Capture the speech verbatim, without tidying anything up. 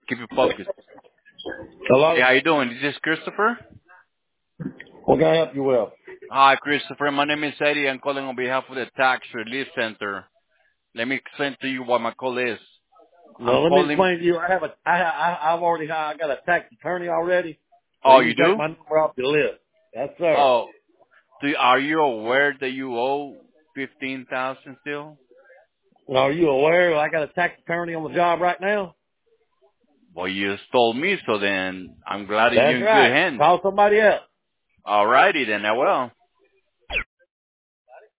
Keep it focused. Hey, Hello? how you doing? Is this Christopher? What can I help you with? Hi, Christopher. My name is Eddie. I'm calling on behalf of the Tax Relief Center. Let me explain to you what my call is. I'm No, let me calling. explain to you. I have a, I, I, I've already, I got a tax attorney already, so Oh, you you can take do? my number off the list. Yes, sir. Oh, do, are you aware that you owe fifteen thousand still? Are you aware I got a tax attorney on the job right now? Well, you just told me, so then I'm glad that you're That's in good right. hands. Call somebody else. Alrighty then, I will.